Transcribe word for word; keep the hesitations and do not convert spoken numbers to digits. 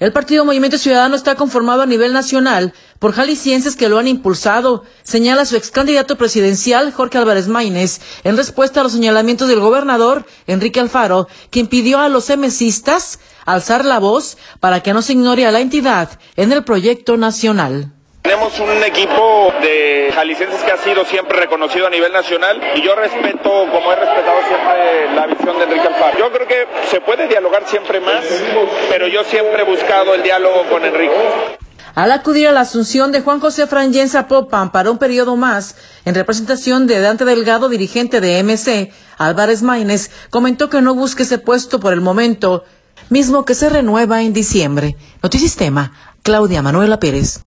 El partido Movimiento Ciudadano está conformado a nivel nacional por jaliscienses que lo han impulsado, señala su ex candidato presidencial Jorge Álvarez Maínez, en respuesta a los señalamientos del gobernador Enrique Alfaro, quien pidió a los emesistas alzar la voz para que no se ignore a la entidad en el proyecto nacional. Tenemos un equipo de jaliscienses que ha sido siempre reconocido a nivel nacional y yo respeto, como he respetado siempre, la visión de Enrique Alfaro. Yo creo que se puede dialogar siempre más, pero yo siempre he buscado el diálogo con Enrique. Al acudir a la asunción de Juan José Frangé en Zapopan para un periodo más, en representación de Dante Delgado, dirigente de M C, Álvarez Maínez comentó que no busque ese puesto por el momento, mismo que se renueva en diciembre. Notisistema, Claudia Manuela Pérez.